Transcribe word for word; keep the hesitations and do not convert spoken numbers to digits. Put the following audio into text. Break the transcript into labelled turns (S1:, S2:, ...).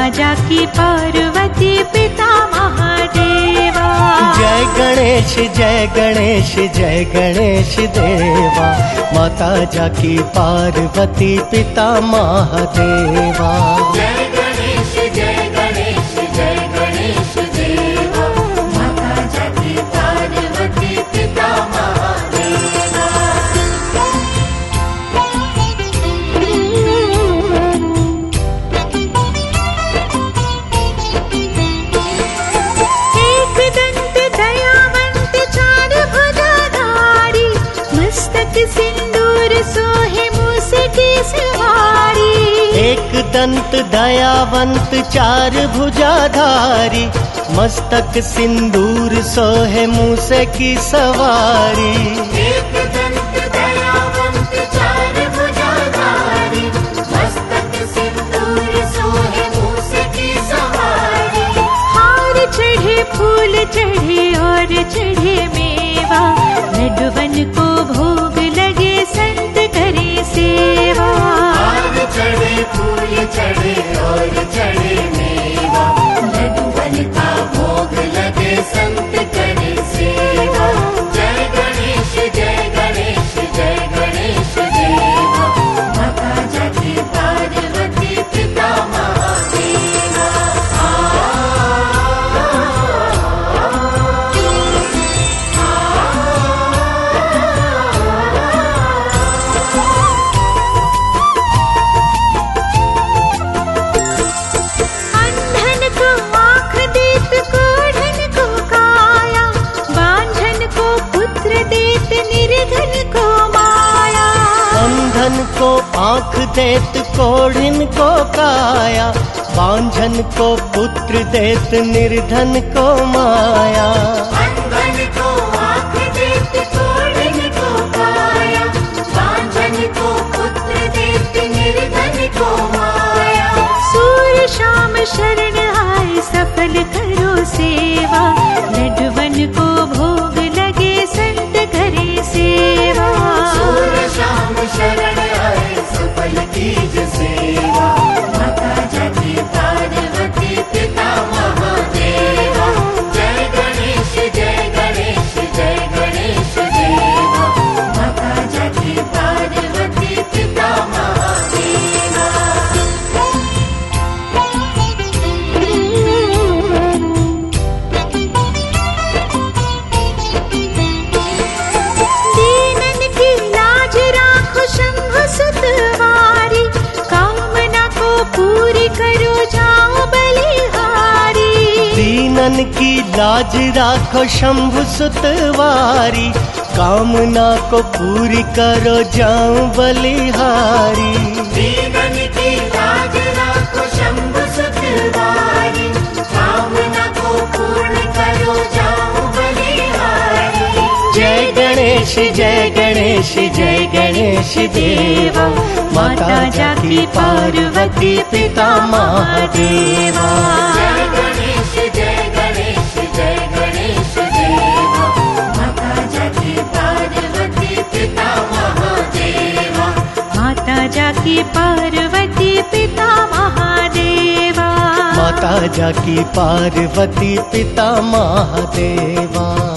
S1: जाकी पार्वती पिता महादेवा।
S2: जय गणेश जय गणेश जय गणेश देवा, माता जाकी पार्वती पिता महादेवा।
S3: जय गणेश जय गणेश जय गणेश देवा, माता जाकी पार्वती पिता महादेवा।
S1: एक दंत दयावंत चार भुजाधारी, मस्तक सिंदूर सोहे मूस की सवारी।
S2: एक दंत दयावंत चार भुजाधारी, मस्तक सिंदूर सोहे मूस की सवारी।
S3: एक दंत दयावंत चार भुजाधारी, मस्तक सिंदूर सोहे मूस की सवारी।
S1: हार चढ़े फूल चढ़े और चढ़े मेवा, लड्डुवन को भोग लगे संत करे सेवा।
S3: हार चढ़े फूल चढ़े और चढ़े मेवा, लड्डुवन का भोग लगे संत करे सेवा। जय गणेश जय गणेश जय गणेश देवा, माता जाकी पार्वती पिता महादेवा।
S1: अंधन को आँख देत कोढ़न को काया, बांझन को पुत्र देत निर्धन को माया।
S2: अंधन को आँख देत कोढ़िन को काया, बांझन को पुत्र देत निर्धन को माया।
S3: अंधन को आँख देत कोढ़िन को काया, बांझन को पुत्र देत निर्धन को माया।
S1: सूर शाम शरण आए सफल करो सेवा, लड्डुवन को भोग लगे संत करे सेवा।
S3: सूर शाम शरण आए सफल कीज सेवा, माता जाकी पार्वती पिता महादेवा। जय गणेश जय गणेश जय गणेश देवा, माता जाकी पार्वती पिता महादेवा।
S1: दीनन की लाज राखो शंभु सुतवारी, कामना को पूरी करो जाओ बलिहारी।
S2: दीनन की लाज राखो शंभु सुतवारी, कामना को पूरी करो जाऊं बलिहारी।
S3: दीनन की लाज राखो शंभु सुतवारी, कामना को पूर्ण करो जाऊं बलिहारी।
S2: जय गणेश जय गणेश जय गणेश देवा, माता जाकी पार्वती पिता महादेवा।
S3: जय गणेश जय गणेश जय गणेश देवा, माता जाकी पार्वती पिता महादेवा।
S1: माता जाकी पार्वती पिता महादेवा।
S2: माता जाकी पार्वती पिता महादेवा।